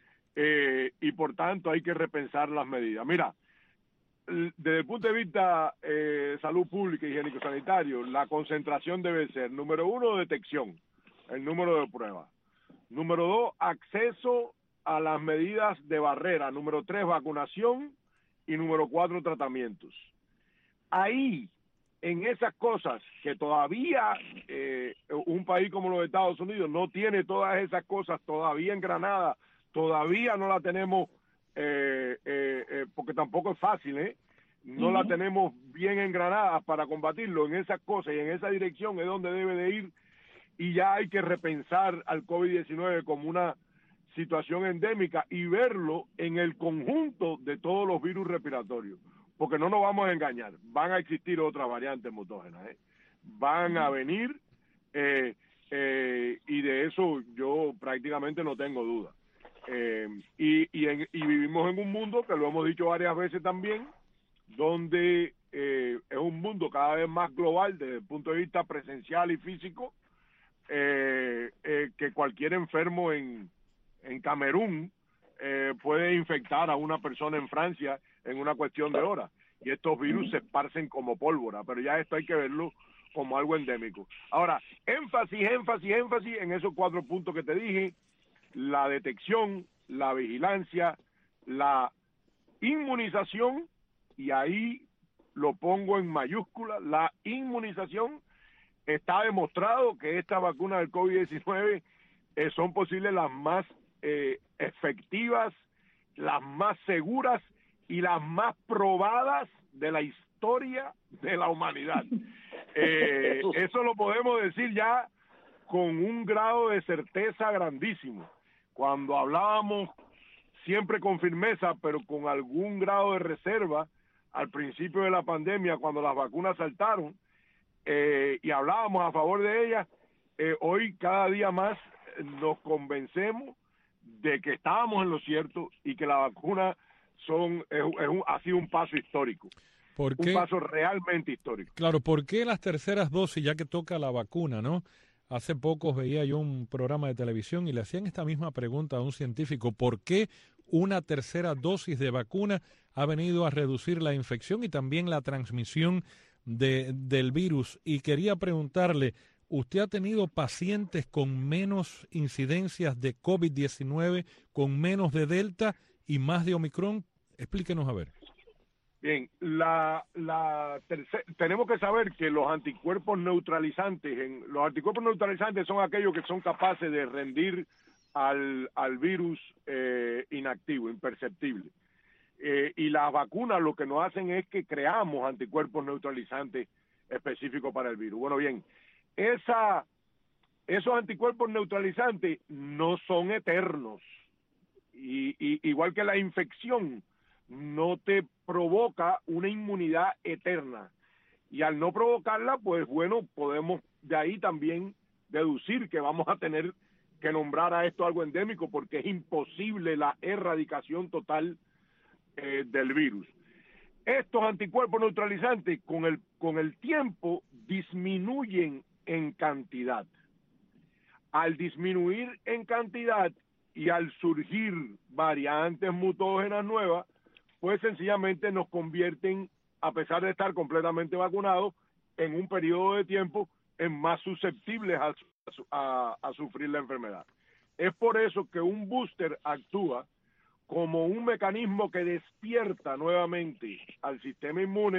eh, y por tanto hay que repensar las medidas. Mira, desde el punto de vista eh, salud pública y higiénico-sanitario, la concentración debe ser, número uno, detección, el número de pruebas. Número dos, acceso a las medidas de barrera. Número tres, vacunación. Y número cuatro, tratamientos. Ahí, en esas cosas que todavía eh, un país como los Estados Unidos no tiene todas esas cosas todavía engranadas, todavía no la tenemos, eh, eh, eh, porque tampoco es fácil, ¿eh? No uh-huh. la tenemos bien engranada para combatirlo. En esas cosas y en esa dirección es donde debe de ir, y ya hay que repensar al COVID diecinueve como una situación endémica y verlo en el conjunto de todos los virus respiratorios. Porque no nos vamos a engañar, van a existir otras variantes mutógenas, ¿eh? Van a venir, eh, eh, y de eso yo prácticamente no tengo duda. Eh, y, y, en, y vivimos en un mundo, que lo hemos dicho varias veces también, donde eh, es un mundo cada vez más global desde el punto de vista presencial y físico, eh, eh, que cualquier enfermo en, en Camerún eh, puede infectar a una persona en Francia en una cuestión de horas, y estos virus se esparcen como pólvora, pero ya esto hay que verlo como algo endémico. Ahora, énfasis, énfasis, énfasis en esos cuatro puntos que te dije: la detección, la vigilancia, la inmunización, y ahí lo pongo en mayúscula, la inmunización. Está demostrado que estas vacunas del COVID diecinueve eh, son posibles las más eh, efectivas, las más seguras y las más probadas de la historia de la humanidad. Eh, eso lo podemos decir ya con un grado de certeza grandísimo. Cuando hablábamos siempre con firmeza, pero con algún grado de reserva, al principio de la pandemia, cuando las vacunas saltaron, eh, y hablábamos a favor de ellas, eh, hoy cada día más nos convencemos de que estábamos en lo cierto y que la vacuna son es, es un, ha sido un paso histórico. ¿Por qué? Un paso realmente histórico. Claro, ¿por qué las terceras dosis, ya que toca la vacuna, no? Hace poco veía yo un programa de televisión y le hacían esta misma pregunta a un científico: ¿por qué una tercera dosis de vacuna ha venido a reducir la infección y también la transmisión de, del virus? Y quería preguntarle, ¿usted ha tenido pacientes con menos incidencias de COVID diecinueve, con menos de Delta y más de Omicron? Explíquenos a ver. Bien, la, la tercera, tenemos que saber que los anticuerpos neutralizantes, en, los anticuerpos neutralizantes son aquellos que son capaces de rendir al, al virus eh, inactivo, imperceptible. Eh, y las vacunas lo que nos hacen es que creamos anticuerpos neutralizantes específicos para el virus. Bueno, bien, esa, esos anticuerpos neutralizantes no son eternos. Y, y igual que la infección no te provoca una inmunidad eterna, y al no provocarla, pues bueno, podemos de ahí también deducir que vamos a tener que nombrar a esto algo endémico, porque es imposible la erradicación total eh, del virus. Estos anticuerpos neutralizantes con el con el tiempo disminuyen en cantidad. Al disminuir en cantidad y al surgir variantes mutógenas nuevas, pues sencillamente nos convierten, a pesar de estar completamente vacunados, en un periodo de tiempo en más susceptibles a, a, a sufrir la enfermedad. Es por eso que un booster actúa como un mecanismo que despierta nuevamente al sistema inmune,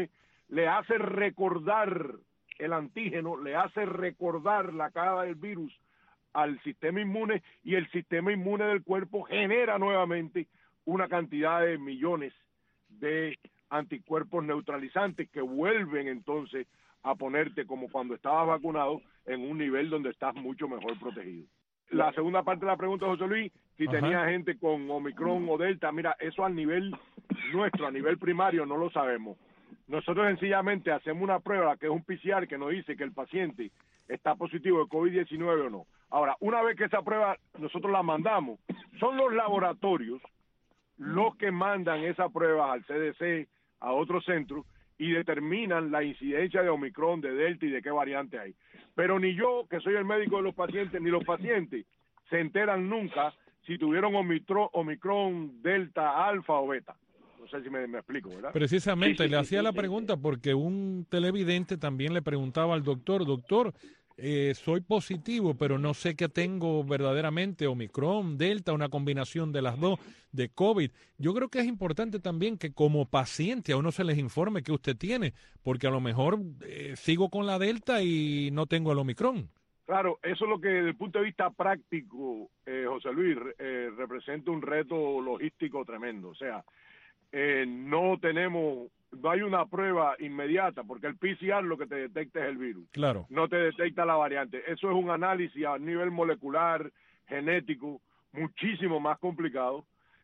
le hace recordar el antígeno, le hace recordar la cara del virus al sistema inmune, y el sistema inmune del cuerpo genera nuevamente una cantidad de millones de anticuerpos neutralizantes que vuelven entonces a ponerte como cuando estabas vacunado en un nivel donde estás mucho mejor protegido. La segunda parte de la pregunta, José Luis, si Ajá. tenía gente con Omicron o Delta, mira, eso a nivel nuestro, a nivel primario, no lo sabemos. Nosotros sencillamente hacemos una prueba que es un P C R que nos dice que el paciente está positivo de COVID diecinueve o no. Ahora, una vez que esa prueba nosotros la mandamos, son los laboratorios los que mandan esa prueba al C D C, a otros centros, y determinan la incidencia de Omicron, de Delta y de qué variante hay. Pero ni yo, que soy el médico de los pacientes, ni los pacientes se enteran nunca si tuvieron Omicron, Omicron Delta, Alfa o Beta. No sé si me, me explico, ¿verdad? Precisamente, sí, sí, le sí, hacía sí, la sí, pregunta porque un televidente también le preguntaba al doctor, doctor, eh, soy positivo, pero no sé qué tengo verdaderamente, Omicron, Delta, una combinación de las dos, de COVID. Yo creo que es importante también que como paciente a uno se les informe qué usted tiene, porque a lo mejor eh, sigo con la Delta y no tengo el Omicron. Claro, eso es lo que desde el punto de vista práctico, eh, José Luis, eh, representa un reto logístico tremendo. O sea, eh, no tenemos, no hay una prueba inmediata, porque el P C R lo que te detecta es el virus. Claro. No te detecta la variante. Eso es un análisis a nivel molecular, genético, muchísimo más complicado,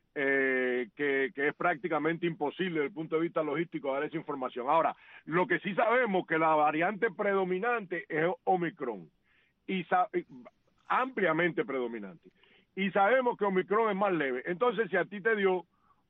eh, que, que es prácticamente imposible desde el punto de vista logístico dar esa información. Ahora, lo que sí sabemos que la variante predominante es Omicron, y sa- ampliamente predominante. Y sabemos que Omicron es más leve. Entonces, si a ti te dio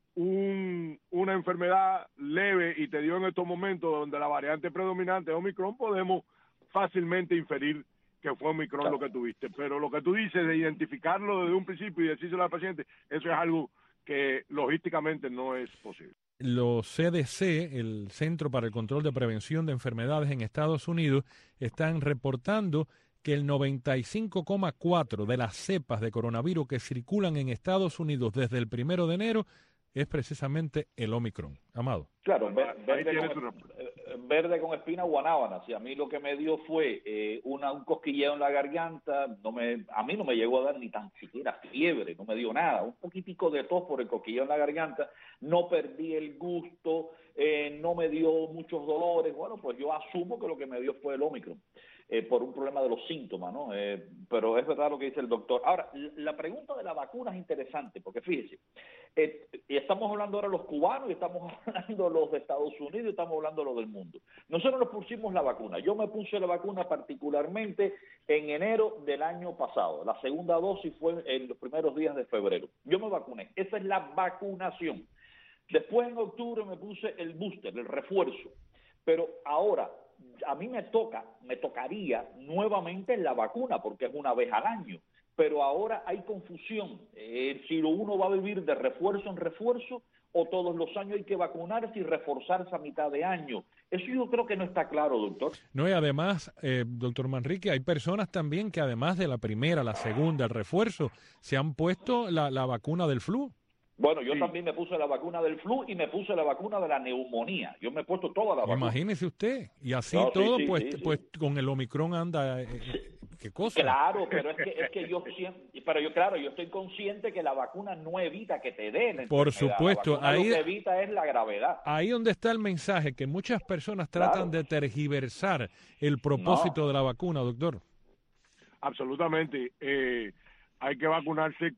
Un, una enfermedad leve y te dio en estos momentos donde la variante predominante es Omicron, podemos fácilmente inferir que fue Omicron claro. lo que tuviste. Pero lo que tú dices de identificarlo desde un principio y decírselo al paciente, eso es algo que logísticamente no es posible. Los C D C, el Centro para el Control de Prevención de Enfermedades en Estados Unidos, están reportando que el noventa y cinco coma cuatro por ciento de las cepas de coronavirus que circulan en Estados Unidos desde el primero de enero es precisamente el Omicron. Amado. Claro, ver, verde, con, verde con espina guanábana. Si a mí lo que me dio fue eh, una, un cosquilleo en la garganta, no me, a mí no me llegó a dar ni tan siquiera fiebre, no me dio nada. Un poquitico de tos por el cosquilleo en la garganta, no perdí el gusto, eh, no me dio muchos dolores. Bueno, pues yo asumo que lo que me dio fue el Omicron. Eh, por un problema de los síntomas, ¿no? Eh, pero es verdad lo que dice el doctor. Ahora, la pregunta de la vacuna es interesante, porque fíjese, eh, estamos hablando ahora los cubanos, y estamos hablando los de Estados Unidos, y estamos hablando los del mundo. Nosotros nos pusimos la vacuna. Yo me puse la vacuna particularmente en enero del año pasado. La segunda dosis fue en los primeros días de febrero. Yo me vacuné. Esa es la vacunación. Después, en octubre, me puse el booster, el refuerzo. Pero ahora, a mí me toca, me tocaría nuevamente la vacuna, porque es una vez al año, pero ahora hay confusión, eh, si uno va a vivir de refuerzo en refuerzo, o todos los años hay que vacunarse y reforzarse a mitad de año. Eso yo creo que no está claro, doctor. No, y además, eh, doctor Manrique, hay personas también que además de la primera, la segunda, el refuerzo, se han puesto la, la vacuna del flu. Bueno, yo sí. también me puse la vacuna del flu y me puse la vacuna de la neumonía. Yo me he puesto toda la vacuna. Imagínese usted. Y así no, todo, sí, sí, pues, sí, sí. pues con el Omicron anda... Eh, ¿Qué cosa? Claro, pero es que, es que yo siempre... Pero yo, claro, yo estoy consciente que la vacuna no evita que te den. Por supuesto. La ahí, lo que evita es la gravedad. Ahí donde está el mensaje, que muchas personas tratan claro. de tergiversar el propósito no. de la vacuna, doctor. Absolutamente. Eh... Hay que vacunarse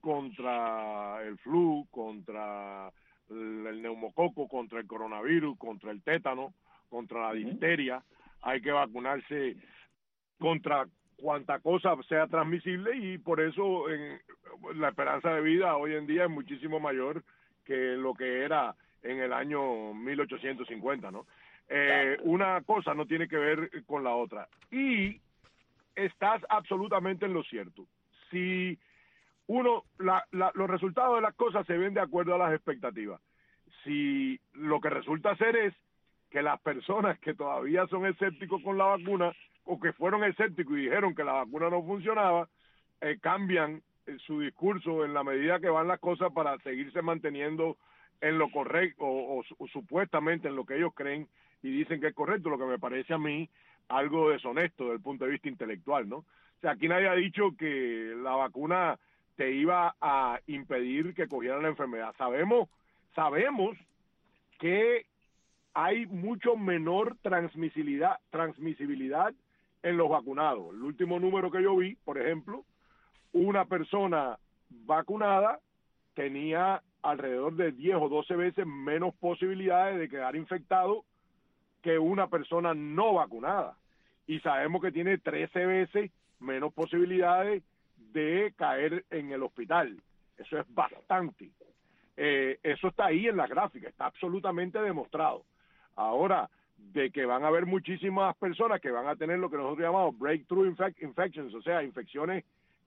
contra el flu, contra el neumococo, contra el coronavirus, contra el tétano, contra la difteria. Hay que vacunarse contra cuanta cosa sea transmisible, y por eso en, la esperanza de vida hoy en día es muchísimo mayor que lo que era en el año mil ochocientos cincuenta, ¿no? Eh, una cosa no tiene que ver con la otra. Y estás absolutamente en lo cierto. Si uno, la, la, los resultados de las cosas se ven de acuerdo a las expectativas. Si lo que resulta ser es que las personas que todavía son escépticos con la vacuna, o que fueron escépticos y dijeron que la vacuna no funcionaba, eh, cambian eh, su discurso en la medida que van las cosas para seguirse manteniendo en lo correcto, o, o, o supuestamente en lo que ellos creen y dicen que es correcto, lo que me parece a mí algo deshonesto desde el punto de vista intelectual, ¿no? O sea, aquí nadie ha dicho que la vacuna te iba a impedir que cogieran la enfermedad. Sabemos, sabemos que hay mucho menor transmisibilidad, transmisibilidad en los vacunados. El último número que yo vi, por ejemplo, una persona vacunada tenía alrededor de diez o doce veces menos posibilidades de quedar infectado que una persona no vacunada. Y sabemos que tiene trece veces menos posibilidades de caer en el hospital. Eso es bastante. Eh, eso está ahí en la gráfica, está absolutamente demostrado. Ahora, de que van a haber muchísimas personas que van a tener lo que nosotros llamamos breakthrough infec infections, o sea, infecciones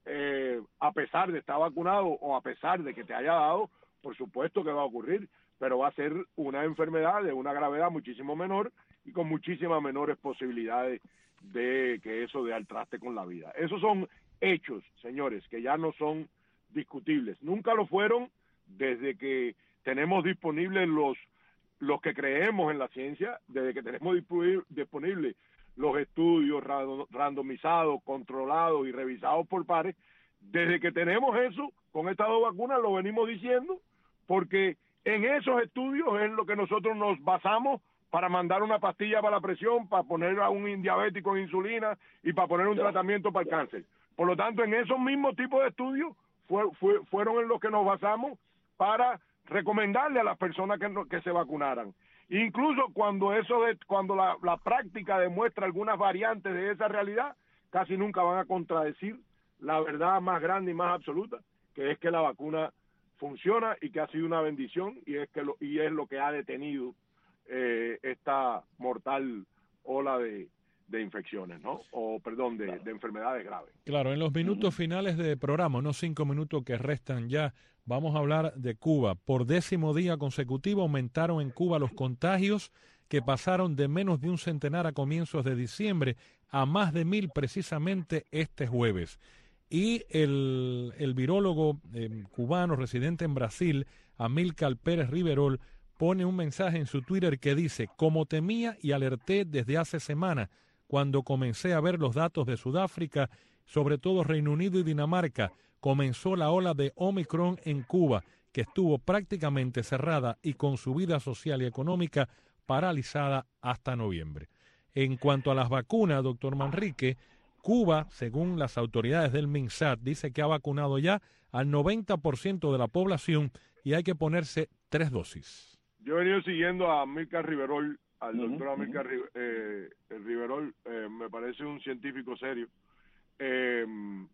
eh, a pesar de estar vacunado o a pesar de que te haya dado, por supuesto que va a ocurrir, pero va a ser una enfermedad de una gravedad muchísimo menor y con muchísimas menores posibilidades de que eso dé al traste con la vida. Esos son hechos, señores, que ya no son discutibles. Nunca lo fueron desde que tenemos disponibles los los que creemos en la ciencia, desde que tenemos disponibles los estudios randomizados, controlados y revisados por pares. Desde que tenemos eso, con estas dos vacunas lo venimos diciendo, porque en esos estudios es lo que nosotros nos basamos para mandar una pastilla para la presión, para poner a un diabético en insulina y para poner un tratamiento para el cáncer. Por lo tanto, en esos mismos tipos de estudios fue, fue, fueron en los que nos basamos para recomendarle a las personas que, no, que se vacunaran. Incluso cuando eso de, cuando la, la práctica demuestra algunas variantes de esa realidad, casi nunca van a contradecir la verdad más grande y más absoluta, que es que la vacuna funciona y que ha sido una bendición y es que lo, y es lo que ha detenido eh, esta mortal ola de, de infecciones, ¿no? O, perdón, de, de enfermedades graves. Claro, en los minutos finales de programa, unos cinco minutos que restan ya, vamos a hablar de Cuba. Por décimo día consecutivo aumentaron en Cuba los contagios, que pasaron de menos de un centenar a comienzos de diciembre a más de mil precisamente este jueves. Y el, el virólogo eh, cubano residente en Brasil, Amílcar Pérez Riverol, pone un mensaje en su Twitter que dice: como temía y alerté desde hace semanas, cuando comencé a ver los datos de Sudáfrica, sobre todo Reino Unido y Dinamarca, comenzó la ola de Omicron en Cuba, que estuvo prácticamente cerrada y con su vida social y económica paralizada hasta noviembre. En cuanto a las vacunas, doctor Manrique, Cuba, según las autoridades del MINSAT, dice que ha vacunado ya al noventa por ciento de la población y hay que ponerse tres dosis. Yo he venido siguiendo a Amílcar Riverol, al uh-huh, doctor Amílcar uh-huh. eh, Riverol, eh, me parece un científico serio. Eh,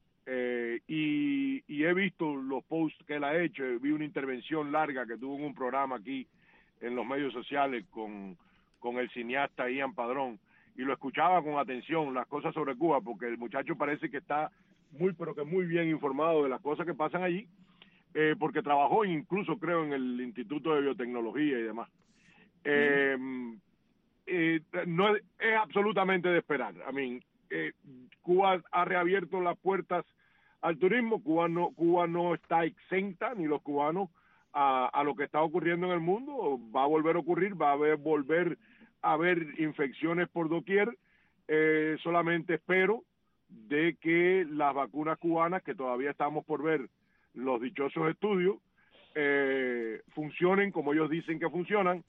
Eh, y, y he visto los posts que él ha hecho, vi una intervención larga que tuvo en un programa aquí en los medios sociales con, con el cineasta Ian Padrón, y lo escuchaba con atención, las cosas sobre Cuba, porque el muchacho parece que está muy, pero que muy bien informado de las cosas que pasan allí, eh, porque trabajó incluso, creo, en el Instituto de Biotecnología y demás. Eh, mm. eh, no es, es absolutamente de esperar. I mean, eh, Cuba ha reabierto las puertas al turismo. Cuba no, Cuba no está exenta, ni los cubanos, a, a lo que está ocurriendo en el mundo. Va a volver a ocurrir, va a haber, volver a haber infecciones por doquier. Eh, solamente espero de que las vacunas cubanas, que todavía estamos por ver los dichosos estudios, eh, funcionen como ellos dicen que funcionan,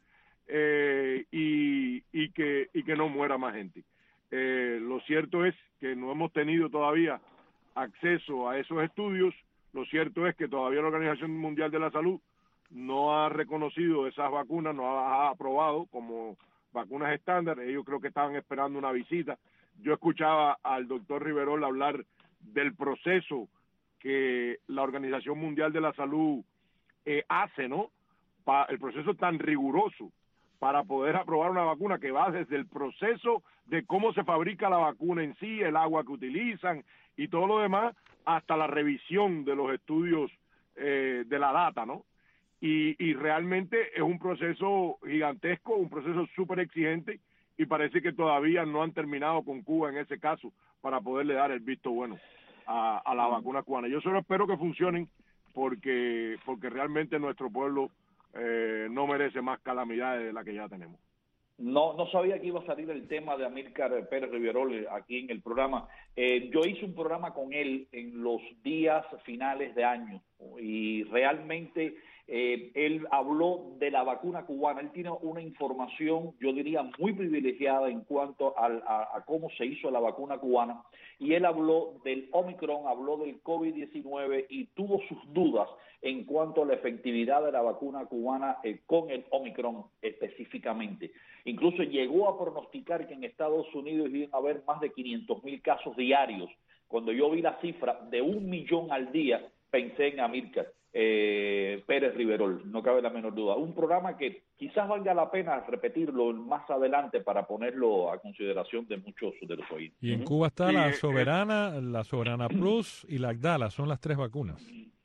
eh, y, y, que, y que no muera más gente. Eh, lo cierto es que no hemos tenido todavía acceso a esos estudios. Lo cierto es que todavía la Organización Mundial de la Salud no ha reconocido esas vacunas, no ha aprobado como vacunas estándar. Ellos creo que estaban esperando una visita. Yo escuchaba al doctor Riverol hablar del proceso que la Organización Mundial de la Salud eh, hace, ¿no? Pa, el proceso tan riguroso para poder aprobar una vacuna, que va desde el proceso de cómo se fabrica la vacuna en sí, el agua que utilizan y todo lo demás, hasta la revisión de los estudios eh, de la data, ¿no? Y, y realmente es un proceso gigantesco, un proceso súper exigente, y parece que todavía no han terminado con Cuba en ese caso para poderle dar el visto bueno a, a la vacuna cubana. Yo solo espero que funcionen, porque, porque realmente nuestro pueblo Eh, no merece más calamidades de las que ya tenemos. No, no sabía que iba a salir el tema de Amílcar Pérez Riverol aquí en el programa. Eh, yo hice un programa con él en los días finales de año y realmente eh, él habló de la vacuna cubana. Él tiene una información, yo diría, muy privilegiada en cuanto a, a, a cómo se hizo la vacuna cubana. Y él habló del Omicron, habló del COVID diecinueve y tuvo sus dudas en cuanto a la efectividad de la vacuna cubana eh, con el Omicron específicamente. Incluso llegó a pronosticar que en Estados Unidos iban a haber más de quinientos mil casos diarios. Cuando yo vi la cifra de un millón al día, pensé en Amílcar eh, Pérez Riverol, no cabe la menor duda. Un programa que quizás valga la pena repetirlo más adelante para ponerlo a consideración de muchos de los oyentes. Y en Cuba está sí, la Soberana, eh, la Soberana Plus y la Agdala, son las tres vacunas.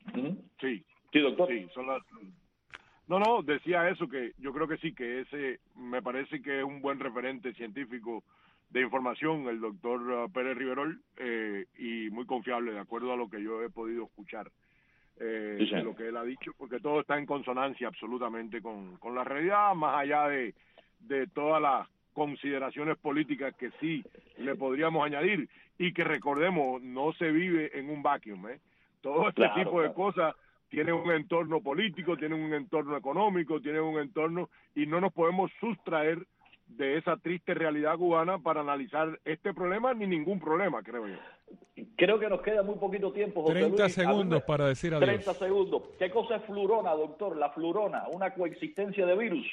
Sí, sí, doctor. Sí, son las... No, no, decía eso, que yo creo que sí, que ese me parece que es un buen referente científico de información, el doctor uh, Pérez Riverol, eh, y muy confiable, de acuerdo a lo que yo he podido escuchar eh, sí, sí. de lo que él ha dicho, porque todo está en consonancia absolutamente con, con la realidad, más allá de, de todas las consideraciones políticas que sí le podríamos añadir, y que recordemos, no se vive en un vacuum, ¿eh? Todo este claro, tipo de claro. cosas tienen un entorno político, tienen un entorno económico, tienen un entorno, y no nos podemos sustraer de esa triste realidad cubana para analizar este problema ni ningún problema, creo yo. Creo que nos queda muy poquito tiempo, José treinta Luis. segundos me... para decir adiós. treinta segundos. ¿Qué cosa es flurona, doctor? La flurona, una coexistencia de virus.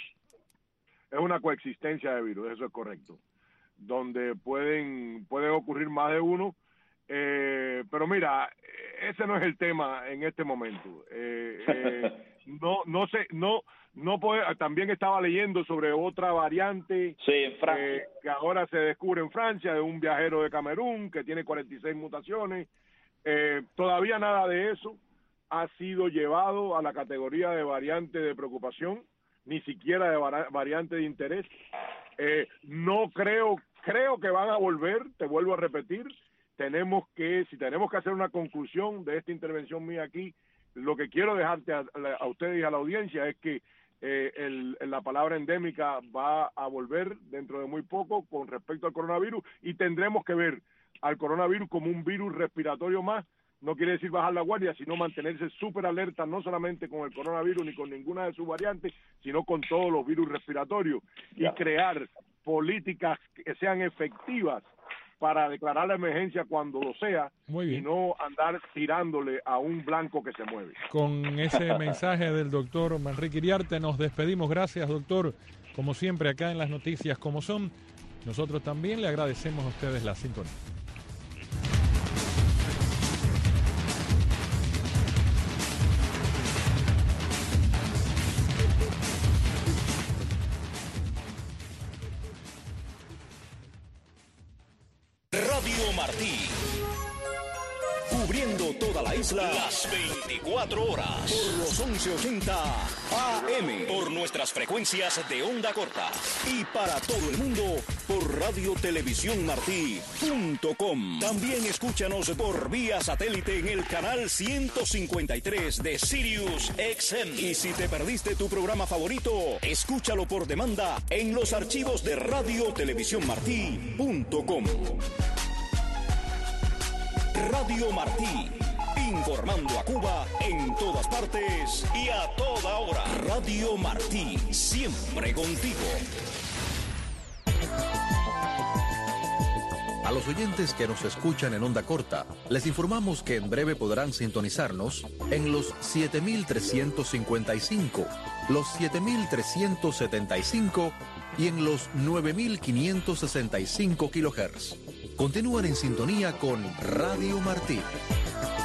Es una coexistencia de virus, eso es correcto. Donde pueden, pueden ocurrir más de uno. Eh, pero mira, ese no es el tema en este momento. Eh, eh, no, no sé, no, no puede, también estaba leyendo sobre otra variante sí, en Francia. Eh, que ahora se descubre en Francia, de un viajero de Camerún que tiene cuarenta y seis mutaciones. Eh, todavía nada de eso ha sido llevado a la categoría de variante de preocupación, ni siquiera de variante de interés. Eh, no creo, creo que van a volver, te vuelvo a repetir. Tenemos que, si tenemos que hacer una conclusión de esta intervención mía aquí, lo que quiero dejarte a, a ustedes y a la audiencia es que eh, el, la palabra endémica va a volver dentro de muy poco con respecto al coronavirus, y tendremos que ver al coronavirus como un virus respiratorio más. No quiere decir bajar la guardia, sino mantenerse súper alerta, no solamente con el coronavirus ni con ninguna de sus variantes, sino con todos los virus respiratorios, y yeah. crear políticas que sean efectivas para declarar la emergencia cuando lo sea, y no andar tirándole a un blanco que se mueve. Con ese mensaje del doctor Manrique Iriarte nos despedimos. Gracias, doctor. Como siempre, acá en las noticias como son, nosotros también le agradecemos a ustedes la sintonía. Radio Martí, cubriendo toda la isla las veinticuatro horas por los once ochenta A M, por nuestras frecuencias de onda corta, y para todo el mundo por radio televisión martí punto com. También escúchanos por vía satélite en el canal ciento cincuenta y tres de Sirius X M. Y si te perdiste tu programa favorito, escúchalo por demanda en los archivos de radio televisión martí punto com. Radio Martí, informando a Cuba en todas partes y a toda hora. Radio Martí, siempre contigo. A los oyentes que nos escuchan en onda corta, les informamos que en breve podrán sintonizarnos en los siete mil trescientos cincuenta y cinco, los siete mil trescientos setenta y cinco y en los nueve mil quinientos sesenta y cinco kilohertz. Continúan en sintonía con Radio Martí.